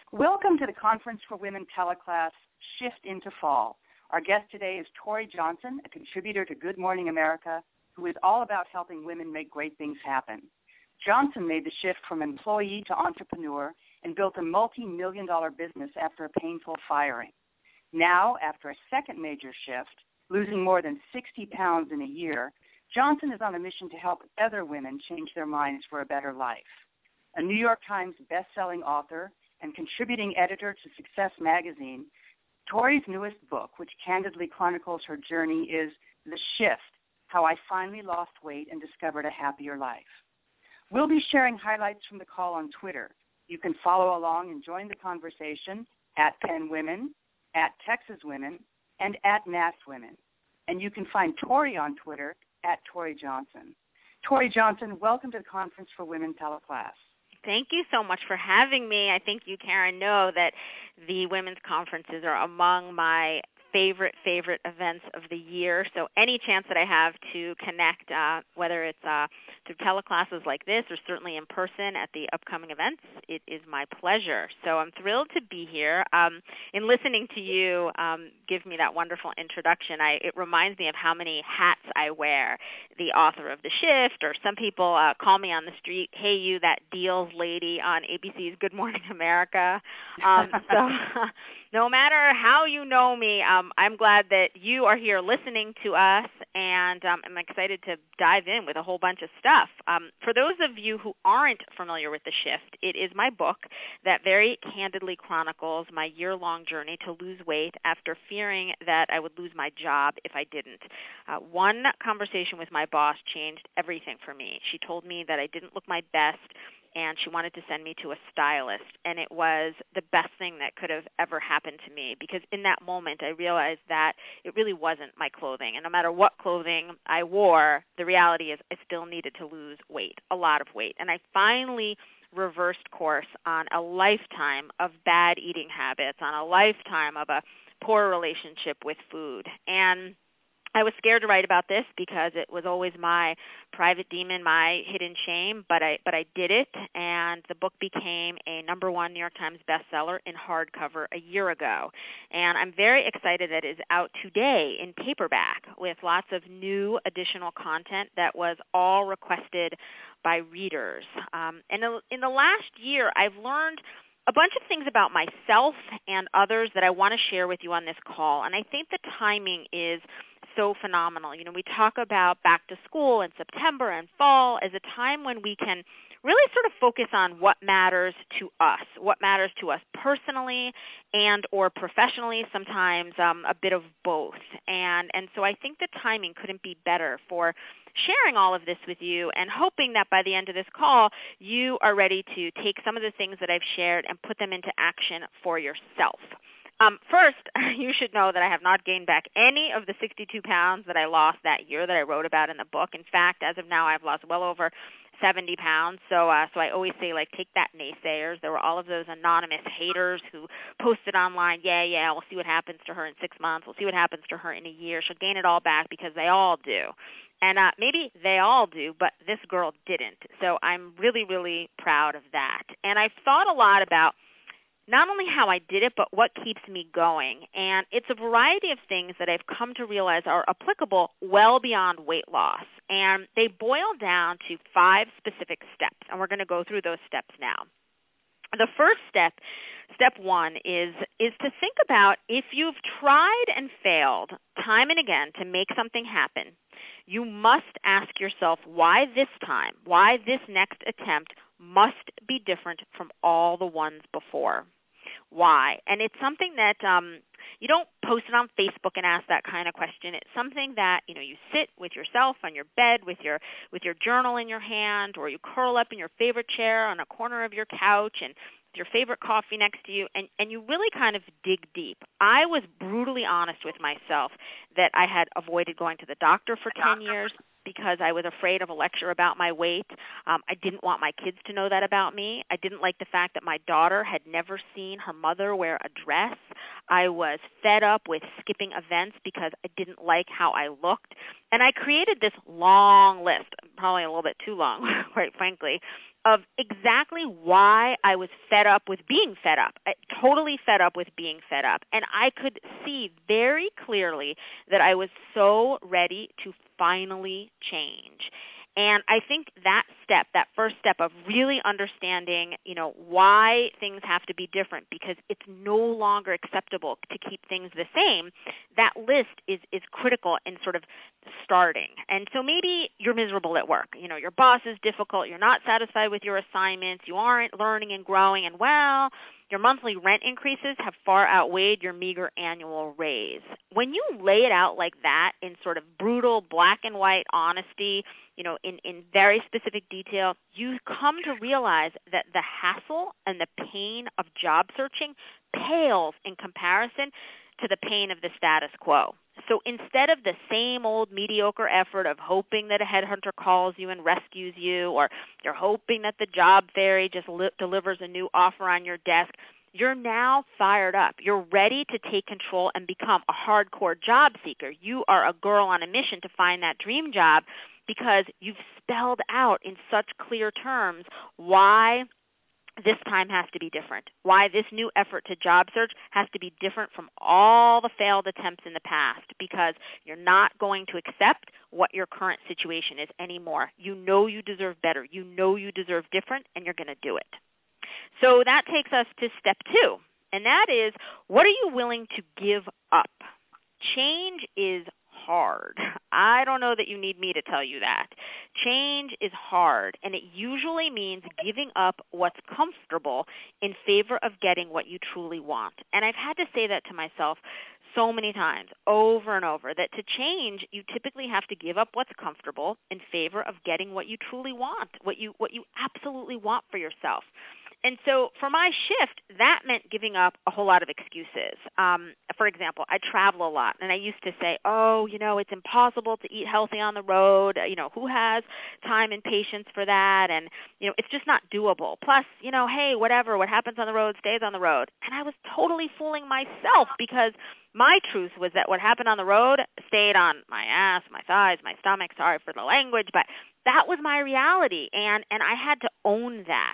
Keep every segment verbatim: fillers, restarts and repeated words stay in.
Welcome to the Conference for Women teleclass, Shift into Fall. Our guest today is Tori Johnson, a contributor to Good Morning America, who is all about helping women make great things happen. Johnson made the shift from employee to entrepreneur and built a multi-million dollar business after a painful firing. Now, after a second major shift, losing more than sixty pounds in a year, Johnson is on a mission to help other women change their minds for a better life. A New York Times best-selling author and contributing editor to Success Magazine, Tori's newest book, which candidly chronicles her journey, is The Shift, How I Finally Lost Weight and Discovered a Happier Life. We'll be sharing highlights from the call on Twitter. You can follow along and join the conversation at Penn Women, at Texas Women, and at Nass Women. And you can find Tori on Twitter at Tori Johnson. Tori Johnson, welcome to the Conference for Women teleclass. Thank you so much for having me. I think you, Karen, know that the women's conferences are among my favorite, favorite events of the year. So any chance that I have to connect, uh, whether it's uh, through teleclasses like this or certainly in person at the upcoming events, it is my pleasure. So I'm thrilled to be here. Um, in listening to you um, give me that wonderful introduction, I, it reminds me of how many hats I wear. The author of The Shift, or some people uh, call me on the street, hey, you, that deals lady on A B C's Good Morning America. Um, so no matter how you know me, um, I'm glad that you are here listening to us, and um, I'm excited to dive in with a whole bunch of stuff. Um, for those of you who aren't familiar with The Shift, it is my book that very candidly chronicles my year-long journey to lose weight after fearing that I would lose my job if I didn't. Uh, one conversation with my boss changed everything for me. She told me that I didn't look my best, and she wanted to send me to a stylist, and it was the best thing that could have ever happened to me, because in that moment I realized that it really wasn't my clothing, and no matter what clothing I wore, the reality is I still needed to lose weight, a lot of weight, and I finally reversed course on a lifetime of bad eating habits, on a lifetime of a poor relationship with food, and I was scared to write about this because it was always my private demon, my hidden shame, but I but I did it, and the book became a number one New York Times bestseller in hardcover a year ago. And I'm very excited that it is out today in paperback with lots of new additional content that was all requested by readers. Um, and in the last year, I've learned a bunch of things about myself and others that I want to share with you on this call, and I think the timing is so phenomenal. You know, we talk about back to school in September and fall as a time when we can really sort of focus on what matters to us, what matters to us personally and or professionally, sometimes um, a bit of both. And, and so I think the timing couldn't be better for sharing all of this with you and hoping that by the end of this call, you are ready to take some of the things that I've shared and put them into action for yourself. Um, first, you should know that I have not gained back any of the sixty-two pounds that I lost that year that I wrote about in the book. In fact, as of now, I've lost well over seventy pounds. So uh, so I always say, like, take that, naysayers. There were all of those anonymous haters who posted online, yeah, yeah, we'll see what happens to her in six months. We'll see what happens to her in a year. She'll gain it all back because they all do. And uh, maybe they all do, but this girl didn't. So I'm really, really proud of that. And I've thought a lot about not only how I did it, but what keeps me going. And it's a variety of things that I've come to realize are applicable well beyond weight loss. And they boil down to five specific steps, and we're going to go through those steps now. The first step, step one, is, is to think about if you've tried and failed time and again to make something happen, you must ask yourself why this time, why this next attempt must be different from all the ones before. Why? And it's something that um, you don't post it on Facebook and ask that kind of question. It's something that, you know, you sit with yourself on your bed with your with your journal in your hand, or you curl up in your favorite chair on a corner of your couch and with your favorite coffee next to you, and, and you really kind of dig deep. I was brutally honest with myself that I had avoided going to the doctor for ten years because I was afraid of a lecture about my weight. Um, I didn't want my kids to know that about me. I didn't like the fact that my daughter had never seen her mother wear a dress. I was fed up with skipping events because I didn't like how I looked. And I created this long list, probably a little bit too long, quite frankly, of exactly why I was fed up with being fed up, I, totally fed up with being fed up. And I could see very clearly that I was so ready to finally change. And I think that step, that first step of really understanding, you know, why things have to be different because it's no longer acceptable to keep things the same, that list is, is critical in sort of starting. And so maybe you're miserable at work. You know, your boss is difficult. You're not satisfied with your assignments. You aren't learning and growing. And, well, your monthly rent increases have far outweighed your meager annual raise. When you lay it out like that in sort of brutal black and white honesty, you know, in, in very specific detail, you come to realize that the hassle and the pain of job searching pales in comparison to the pain of the status quo. So instead of the same old mediocre effort of hoping that a headhunter calls you and rescues you, or you're hoping that the job fairy just li- delivers a new offer on your desk, you're now fired up. You're ready to take control and become a hardcore job seeker. You are a girl on a mission to find that dream job because you've spelled out in such clear terms why this time has to be different, why this new effort to job search has to be different from all the failed attempts in the past, because you're not going to accept what your current situation is anymore. You know you deserve better. You know you deserve different, and you're going to do it. So that takes us to step two, and that is, what are you willing to give up? Change is hard. I don't know that you need me to tell you that. Change is hard, and it usually means giving up what's comfortable in favor of getting what you truly want. And I've had to say that to myself so many times, over and over, that to change, you typically have to give up what's comfortable in favor of getting what you truly want, what you what you absolutely want for yourself. And so for my shift, that meant giving up a whole lot of excuses. Um, for example, I travel a lot, and I used to say, oh, you know, it's impossible to eat healthy on the road. You know, who has time and patience for that? And, you know, it's just not doable. Plus, you know, hey, whatever, what happens on the road stays on the road. And I was totally fooling myself, because my truth was that what happened on the road stayed on my ass, my thighs, my stomach, sorry for the language, but that was my reality, and, and I had to own that.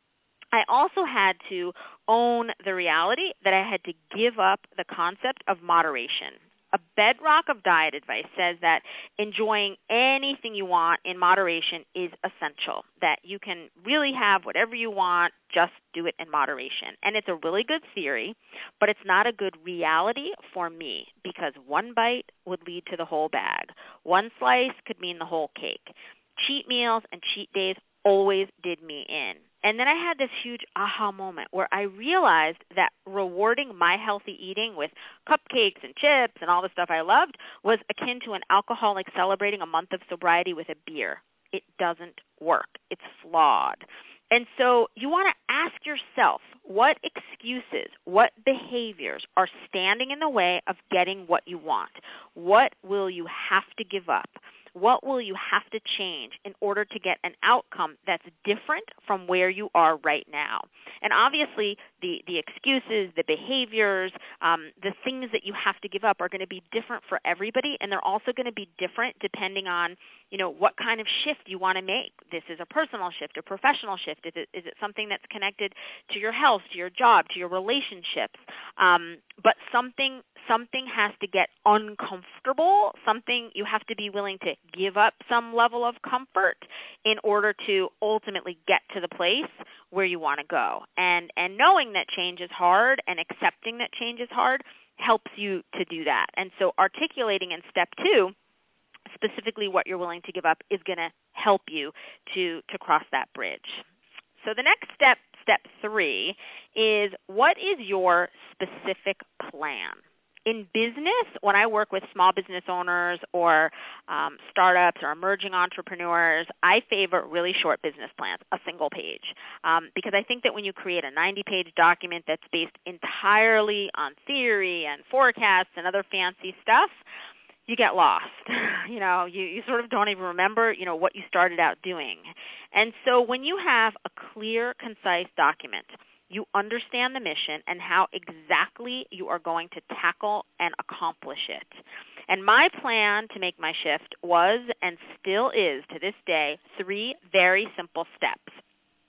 I also had to own the reality that I had to give up the concept of moderation. A bedrock of diet advice says that enjoying anything you want in moderation is essential, that you can really have whatever you want, just do it in moderation. And it's a really good theory, but it's not a good reality for me, because one bite would lead to the whole bag. One slice could mean the whole cake. Cheat meals and cheat days always did me in. And then I had this huge aha moment where I realized that rewarding my healthy eating with cupcakes and chips and all the stuff I loved was akin to an alcoholic celebrating a month of sobriety with a beer. It doesn't work. It's flawed. And so you want to ask yourself, what excuses, what behaviors are standing in the way of getting what you want? What will you have to give up? What will you have to change in order to get an outcome that's different from where you are right now? And obviously, the, the excuses, the behaviors, um, the things that you have to give up are going to be different for everybody, and they're also going to be different depending on, you know, what kind of shift you want to make. This is a personal shift, a professional shift. Is it, is it something that's connected to your health, to your job, to your relationships? Um, but something something has to get uncomfortable. Something you have to be willing to give up some level of comfort in order to ultimately get to the place where you want to go. And and knowing that change is hard and accepting that change is hard helps you to do that. And so articulating in step two specifically what you're willing to give up is going to help you to, to cross that bridge. So the next step, step three, is what is your specific plan? In business, when I work with small business owners or um, startups or emerging entrepreneurs, I favor really short business plans, a single page, um, because I think that when you create a ninety-page document that's based entirely on theory and forecasts and other fancy stuff, you get lost. You know, you, you sort of don't even remember, you know, what you started out doing. And so when you have a clear, concise document, you understand the mission and how exactly you are going to tackle and accomplish it. And my plan to make my shift was and still is to this day three very simple steps.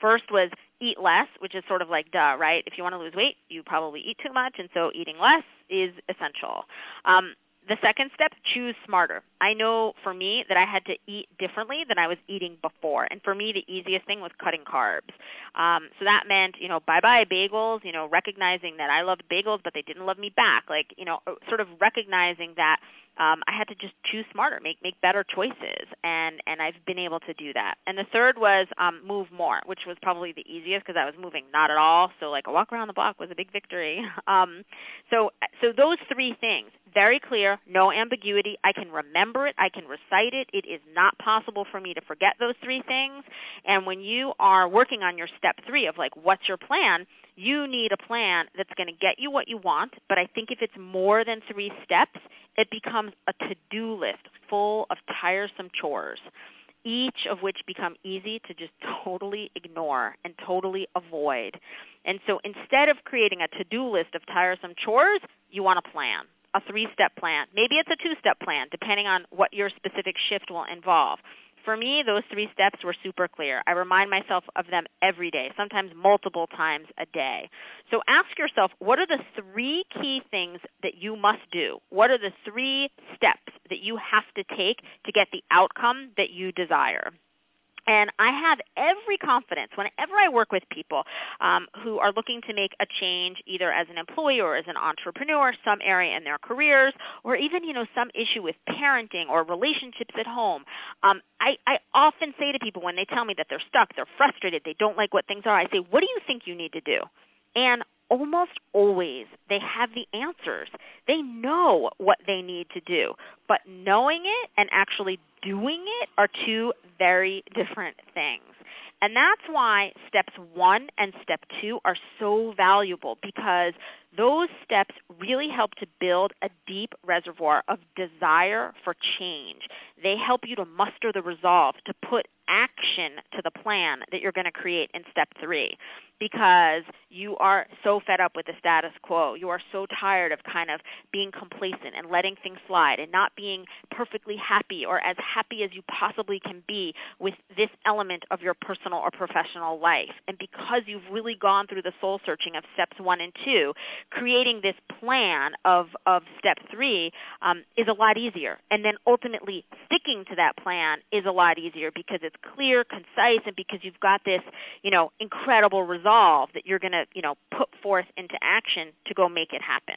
first was eat less, which is sort of like duh, right? If you want to lose weight, you probably eat too much, and so eating less is essential. Um, The second step, choose smarter. I know for me that I had to eat differently than I was eating before. And for me, the easiest thing was cutting carbs. Um, so that meant, you know, bye-bye bagels, you know, recognizing that I loved bagels, but they didn't love me back. Like, you know, sort of recognizing that um, I had to just choose smarter, make make better choices. And, and I've been able to do that. And the third was um, move more, which was probably the easiest because I was moving not at all. So like a walk around the block was a big victory. Um, so, so those three things, very clear, no ambiguity. I can remember it. I can recite it. It is not possible for me to forget those three things. And when you are working on your step three of like, what's your plan, you need a plan that's going to get you what you want. But I think if it's more than three steps, it becomes a to-do list full of tiresome chores, each of which become easy to just totally ignore and totally avoid. And so instead of creating a to-do list of tiresome chores, you want a plan. A three-step plan. Maybe it's a two-step plan, depending on what your specific shift will involve. For me, those three steps were super clear. I remind myself of them every day, sometimes multiple times a day. So ask yourself, what are the three key things that you must do? What are the three steps that you have to take to get the outcome that you desire? And I have every confidence whenever I work with people um, who are looking to make a change either as an employee or as an entrepreneur, some area in their careers, or even, you know, some issue with parenting or relationships at home. Um, I, I often say to people when they tell me that they're stuck, they're frustrated, they don't like what things are, I say, what do you think you need to do? And almost always they have the answers. They know what they need to do, but knowing it and actually doing it are two very different things. And that's why steps one and step two are so valuable, because those steps really help to build a deep reservoir of desire for change. They help you to muster the resolve to put action to the plan that you're going to create in step three, because you are so fed up with the status quo. You are so tired of kind of being complacent and letting things slide and not being perfectly happy or as happy as you possibly can be with this element of your personal or professional life. And because you've really gone through the soul searching of steps one and two, creating this plan of, of step three um, is a lot easier. And then ultimately sticking to that plan is a lot easier because it's clear, concise, and because you've got this, you know, incredible resolve that you're going to, you know, put forth into action to go make it happen.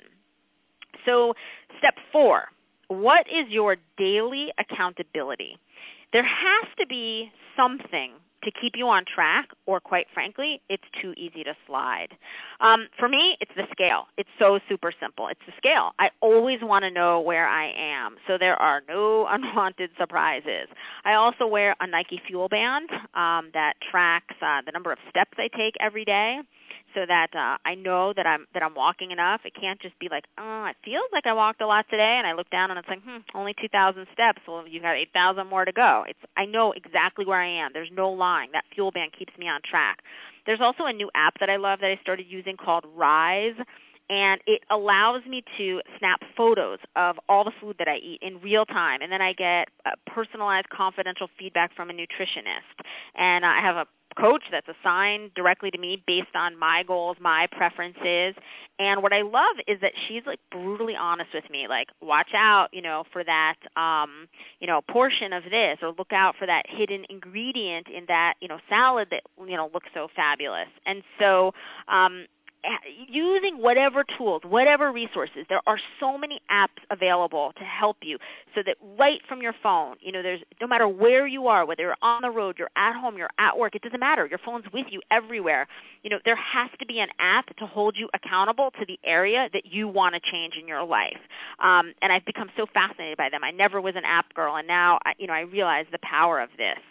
So step four, what is your daily accountability? There has to be something to keep you on track, or quite frankly, it's too easy to slide. Um, for me, it's the scale. It's so super simple. It's the scale. I always want to know where I am, so there are no unwanted surprises. I also wear a Nike Fuel Band um, that tracks uh, the number of steps I take every day, so that uh, I know that I'm that I'm walking enough. It can't just be like, oh, it feels like I walked a lot today, and I look down and it's like, hmm, only two thousand steps. Well, you've got eight thousand more to go. It's I know exactly where I am. There's no lying. That Fuel Band keeps me on track. There's also a new app that I love that I started using called Rise, and it allows me to snap photos of all the food that I eat in real time, and then I get uh, personalized, confidential feedback from a nutritionist. And uh, I have a coach that's assigned directly to me based on my goals, my preferences. And what I love is that she's like brutally honest with me, like watch out, you know, for that, um, you know, portion of this, or look out for that hidden ingredient in that, you know, salad that, you know, looks so fabulous. And so, um, using whatever tools, whatever resources, there are so many apps available to help you, so that right from your phone, you know, there's no matter where you are, whether you're on the road, you're at home, you're at work, it doesn't matter. Your phone's with you everywhere. You know, there has to be an app to hold you accountable to the area that you want to change in your life. Um, and I've become so fascinated by them. I never was an app girl, and now, I, you know, I realize the power of this.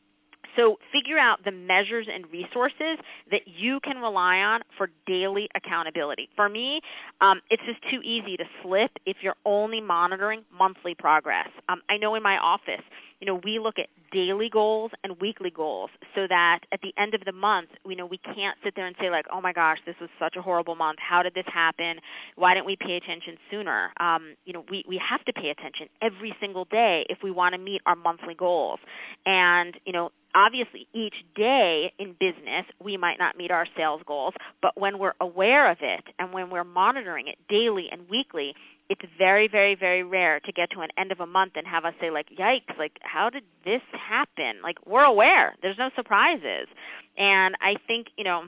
So figure out the measures and resources that you can rely on for daily accountability. For me, um, it's just too easy to slip if you're only monitoring monthly progress. Um, I know in my office, you know, we look at daily goals and weekly goals, so that at the end of the month, you know, we can't sit there and say like, oh my gosh, this was such a horrible month. How did this happen? Why didn't we pay attention sooner? Um, you know, we, we have to pay attention every single day if we want to meet our monthly goals. And, you know, obviously, each day in business, we might not meet our sales goals, but when we're aware of it and when we're monitoring it daily and weekly, it's very, very, very rare to get to an end of a month and have us say, like, yikes, like, how did this happen? Like, we're aware. There's no surprises. And I think, you know,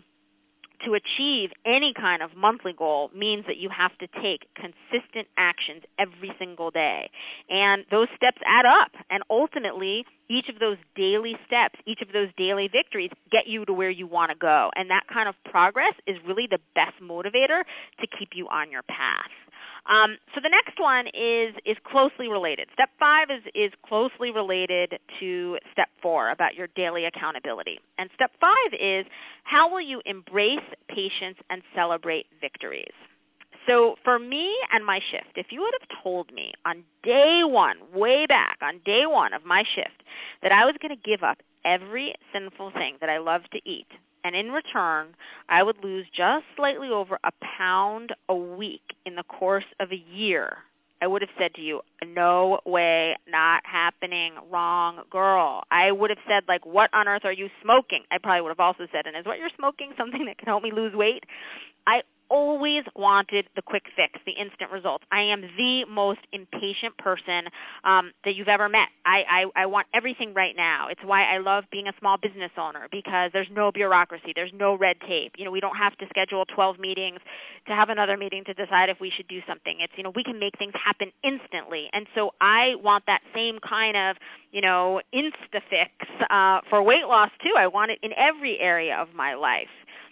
to achieve any kind of monthly goal means that you have to take consistent actions every single day. And those steps add up. And ultimately, each of those daily steps, each of those daily victories get you to where you want to go. And that kind of progress is really the best motivator to keep you on your path. Um, so the next one is is closely related. Step five is, is closely related to step four about your daily accountability. And step five is, how will you embrace patience and celebrate victories? So for me and my shift, if you would have told me on day one, way back on day one of my shift, that I was going to give up every sinful thing that I love to eat, and in return, I would lose just slightly over a pound a week in the course of a year, I would have said to you, no way, not happening, wrong girl. I would have said, like, what on earth are you smoking? I probably would have also said, and is what you're smoking something that can help me lose weight? I always wanted the quick fix, the instant results. I am the most impatient person um, that you've ever met. I, I, I want everything right now. It's why I love being a small business owner, because there's no bureaucracy. There's no red tape. You know, we don't have to schedule twelve meetings to have another meeting to decide if we should do something. It's, you know, we can make things happen instantly. And so I want that same kind of, you know, insta-fix uh, for weight loss too. I want it in every area of my life.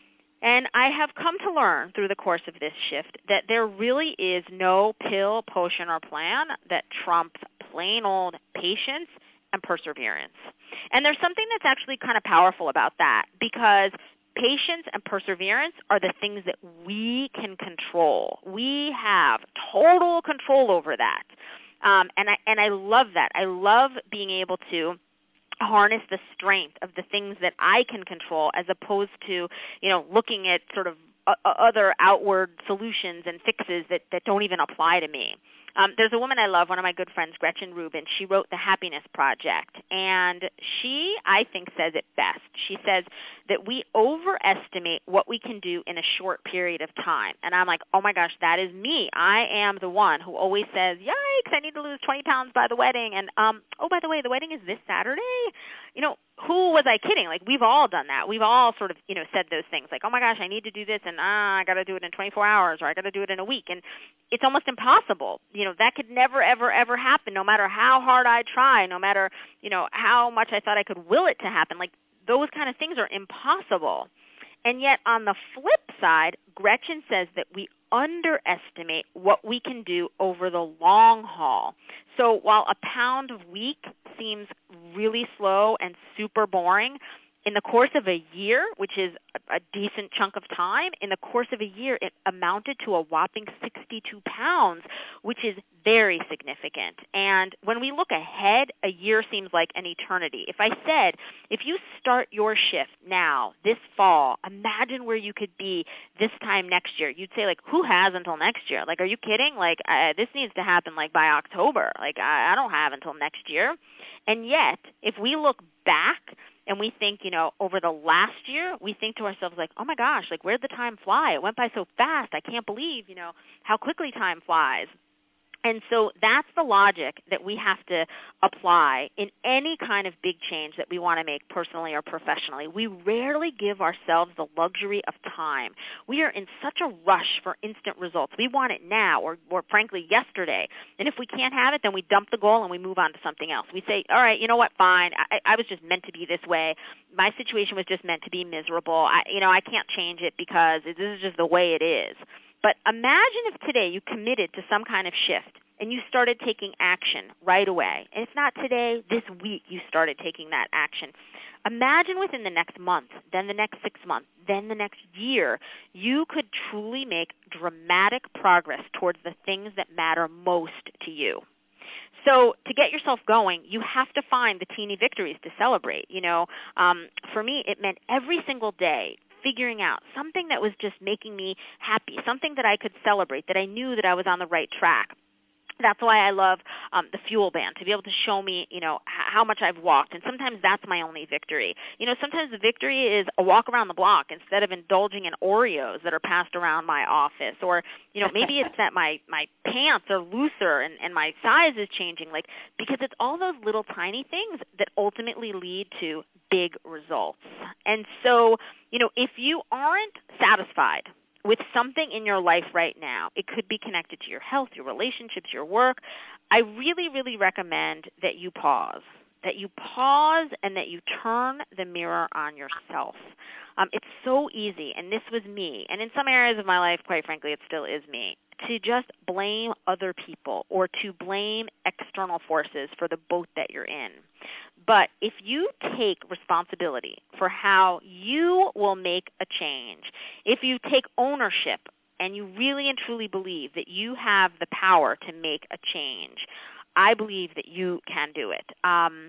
And I have come to learn through the course of this shift that there really is no pill, potion, or plan that trumps plain old patience and perseverance. And there's something that's actually kind of powerful about that, because patience and perseverance are the things that we can control. We have total control over that. Um, and I and I love that. I love being able to harness the strength of the things that I can control, as opposed to, you know, looking at sort of uh, other outward solutions and fixes that, that don't even apply to me. Um, there's a woman I love, one of my good friends, Gretchen Rubin. She wrote The Happiness Project, and she, I think, says it best. She says that we overestimate what we can do in a short period of time. And I'm like, oh my gosh, that is me. I am the one who always says, yikes, I need to lose twenty pounds by the wedding. And, um, oh, by the way, the wedding is this Saturday? You know, who was I kidding? Like, we've all done that. We've all sort of, you know, said those things like, oh my gosh, I need to do this, and ah, I got to do it in twenty-four hours, or I got to do it in a week. And it's almost impossible. You know, that could never, ever, ever happen, no matter how hard I try, no matter, you know, how much I thought I could will it to happen. Like, those kind of things are impossible. And yet, on the flip side, Gretchen says that we underestimate what we can do over the long haul. So while a pound a week seems really slow and super boring, in the course of a year, which is a, a decent chunk of time, in the course of a year, it amounted to a whopping sixty-two pounds, which is very significant. And when we look ahead, a year seems like an eternity. If I said, if you start your shift now, this fall, imagine where you could be this time next year. You'd say, like, who has until next year? Like, are you kidding? Like, uh, this needs to happen, like, by October. Like, I, I don't have until next year. And yet, if we look back, and we think, you know, over the last year, we think to ourselves, like, oh my gosh, like, where'd the time fly? It went by so fast. I can't believe, you know, how quickly time flies. And so that's the logic that we have to apply in any kind of big change that we want to make personally or professionally. We rarely give ourselves the luxury of time. We are in such a rush for instant results. We want it now, or, or frankly, yesterday. And if we can't have it, then we dump the goal and we move on to something else. We say, all right, you know what, fine. I, I was just meant to be this way. My situation was just meant to be miserable. I, you know, I can't change it because this is just the way it is. But imagine if today you committed to some kind of shift and you started taking action right away. And if not today, this week you started taking that action. Imagine within the next month, then the next six months, then the next year, you could truly make dramatic progress towards the things that matter most to you. So to get yourself going, you have to find the teeny victories to celebrate. You know, um, for me, it meant every single day figuring out something that was just making me happy, something that I could celebrate, that I knew that I was on the right track. That's why I love um, the Fuel Band, to be able to show me, you know, h- how much I've walked. And sometimes that's my only victory. You know, sometimes the victory is a walk around the block instead of indulging in Oreos that are passed around my office. Or, you know, maybe it's that my, my pants are looser and, and my size is changing. Like, because it's all those little tiny things that ultimately lead to big results. And so, you know, if you aren't satisfied with something in your life right now, it could be connected to your health, your relationships, your work, I really, really recommend that you pause, that you pause and that you turn the mirror on yourself. Um, it's so easy, and this was me, and in some areas of my life, quite frankly, it still is me, to just blame other people or to blame external forces for the boat that you're in. But if you take responsibility for how you will make a change, if you take ownership and you really and truly believe that you have the power to make a change, I believe that you can do it. Um,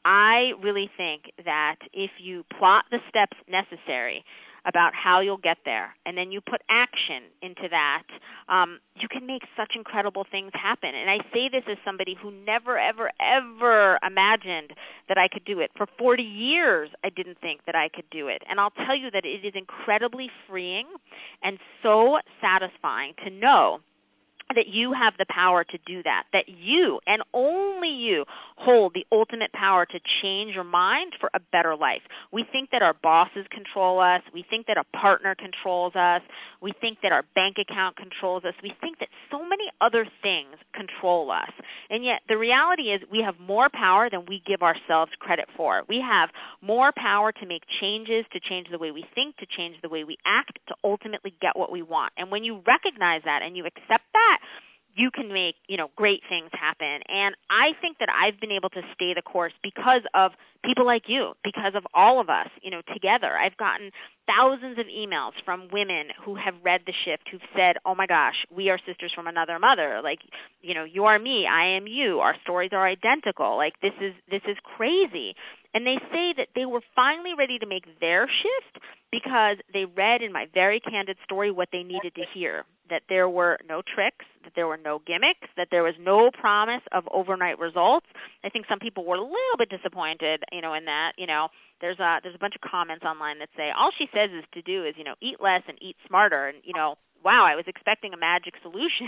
I really think that if you plot the steps necessary about how you'll get there, and then you put action into that, um, you can make such incredible things happen. And I say this as somebody who never, ever, ever imagined that I could do it. For forty years, I didn't think that I could do it. And I'll tell you that it is incredibly freeing and so satisfying to know that you have the power to do that, that you and only you hold the ultimate power to change your mind for a better life. We think that our bosses control us. We think that a partner controls us. We think that our bank account controls us. We think that so many other things control us. And yet the reality is we have more power than we give ourselves credit for. We have more power to make changes, to change the way we think, to change the way we act, to ultimately get what we want. And when you recognize that and you accept that, you can make, you know, great things happen. And I think that I've been able to stay the course because of people like you, because of all of us, you know, together. I've gotten thousands of emails from women who have read The Shift, who've said, oh my gosh, we are sisters from another mother. Like, you know, you are me, I am you. Our stories are identical. Like, this is this is crazy. And they say that they were finally ready to make their shift because they read in my very candid story what they needed to hear, that there were no tricks, that there were no gimmicks, that there was no promise of overnight results. I think some people were a little bit disappointed, you know, in that, you know, there's a, there's a bunch of comments online that say all she says is to do is, you know, eat less and eat smarter. And, you know, wow, I was expecting a magic solution.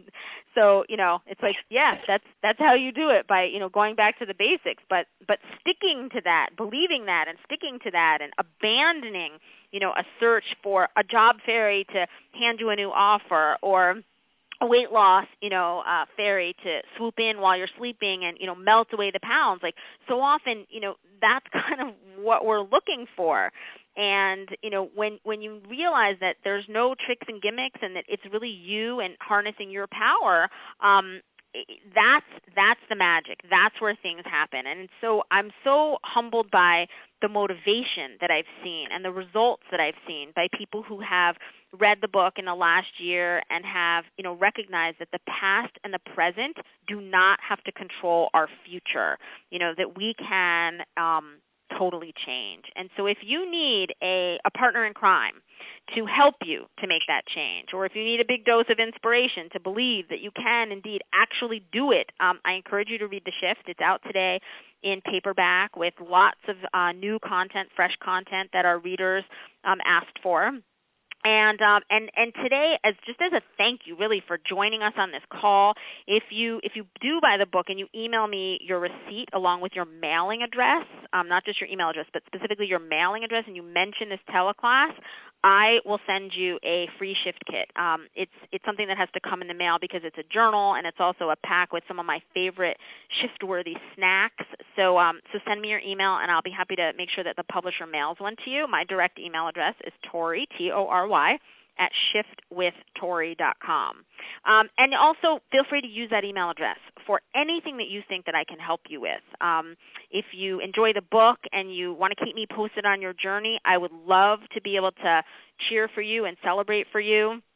So, you know, it's like, yeah, that's that's how you do it, by, you know, going back to the basics, but but sticking to that, believing that and sticking to that, and abandoning, you know, a search for a job fairy to hand you a new offer, or a weight loss, you know, uh, fairy to swoop in while you're sleeping and, you know, melt away the pounds. Like, so often, you know, that's kind of what we're looking for. And, you know, when when you realize that there's no tricks and gimmicks and that it's really you and harnessing your power, um, that's that's the magic. That's where things happen. And so I'm so humbled by the motivation that I've seen and the results that I've seen by people who have read the book in the last year and have, you know, recognized that the past and the present do not have to control our future. You know, that we can um, totally change. And so if you need a, a partner in crime to help you to make that change, or if you need a big dose of inspiration to believe that you can indeed actually do it, um, I encourage you to read The Shift. It's out today in paperback with lots of uh, new content, fresh content that our readers um, asked for. And um, and and today, as just as a thank you, really, for joining us on this call, if you if you do buy the book and you email me your receipt along with your mailing address, um, not just your email address, but specifically your mailing address, and you mention this teleclass, I will send you a free shift kit. Um, it's it's something that has to come in the mail because it's a journal, and it's also a pack with some of my favorite shift-worthy snacks. So um, so send me your email, and I'll be happy to make sure that the publisher mails one to you. My direct email address is Tori, T O R Y, at shift with tori dot com. Um, and also feel free to use that email address for anything that you think that I can help you with. Um, if you enjoy the book and you want to keep me posted on your journey, I would love to be able to cheer for you and celebrate for you.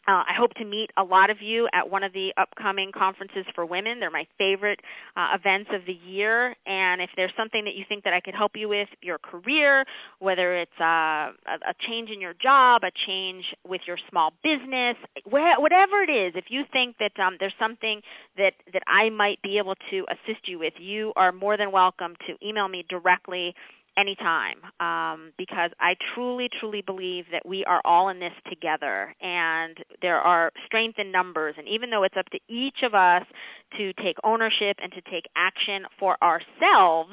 Uh, I hope to meet a lot of you at one of the upcoming conferences for women. They're my favorite uh, events of the year. And if there's something that you think that I could help you with, your career, whether it's uh, a, a change in your job, a change with your small business, where, whatever it is, if you think that um, there's something that, that I might be able to assist you with, you are more than welcome to email me directly anytime, um, because I truly, truly believe that we are all in this together, and there are strength in numbers. And even though it's up to each of us to take ownership and to take action for ourselves,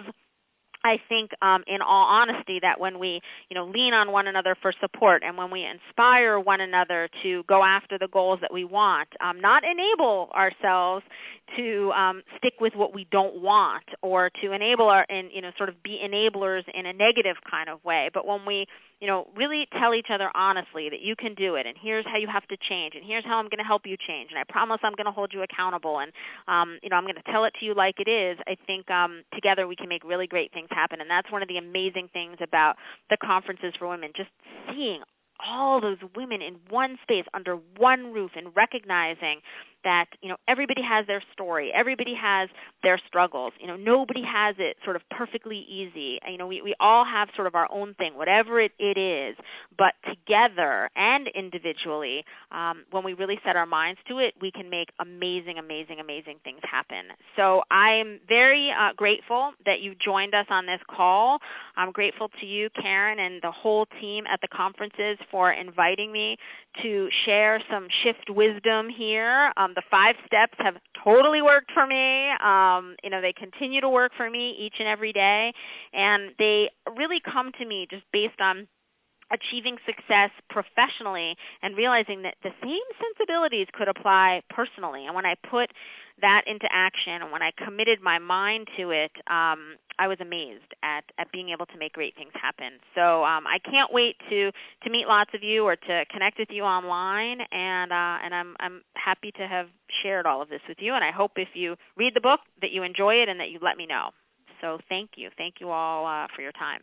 I think, um, in all honesty, that when we, you know, lean on one another for support, and when we inspire one another to go after the goals that we want, um, not enable ourselves to um, stick with what we don't want, or to enable our, and you know, sort of be enablers in a negative kind of way, but when we, you know, really tell each other honestly that you can do it, and here's how you have to change, and here's how I'm going to help you change, and I promise I'm going to hold you accountable, and um, you know, I'm going to tell it to you like it is. I think um, together we can make really great things happen, and that's one of the amazing things about the conferences for women, just seeing all those women in one space under one roof, and recognizing that, you know, everybody has their story, everybody has their struggles. You know, nobody has it sort of perfectly easy. You know, we, we all have sort of our own thing, whatever it, it is, but together and individually, um, when we really set our minds to it, we can make amazing, amazing, amazing things happen. So I'm very uh, grateful that you joined us on this call. I'm grateful to you, Karen, and the whole team at the conferences for inviting me to share some shift wisdom here. Um, the five steps have totally worked for me. Um, you know, they continue to work for me each and every day, and they really come to me just based on achieving success professionally and realizing that the same sensibilities could apply personally. And when I put that into action, and when I committed my mind to it, um, I was amazed at, at being able to make great things happen. So um, I can't wait to, to meet lots of you, or to connect with you online, and uh, and I'm I'm happy to have shared all of this with you. And I hope if you read the book that you enjoy it, and that you let me know. So thank you. Thank you all uh, for your time.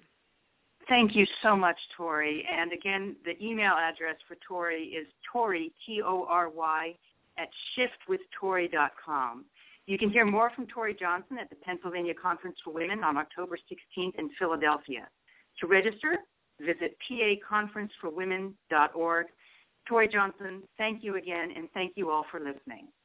Thank you so much, Tori. And again, the email address for Tori is Tori, T O R Y, at shift with tori dot com. You can hear more from Tori Johnson at the Pennsylvania Conference for Women on October sixteenth in Philadelphia. To register, visit p a conference for women dot org. Tori Johnson, thank you again, and thank you all for listening.